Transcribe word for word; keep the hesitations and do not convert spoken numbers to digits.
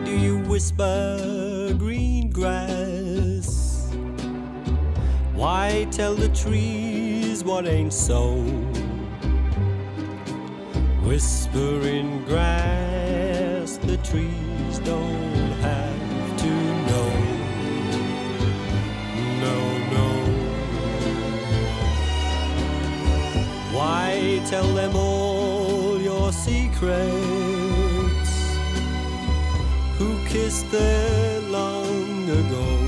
do you whisper green grass? Why tell the trees what ain't so? Whispering grass, the trees don't have to know. No, no. Why tell them all your secrets? Who kissed there long ago?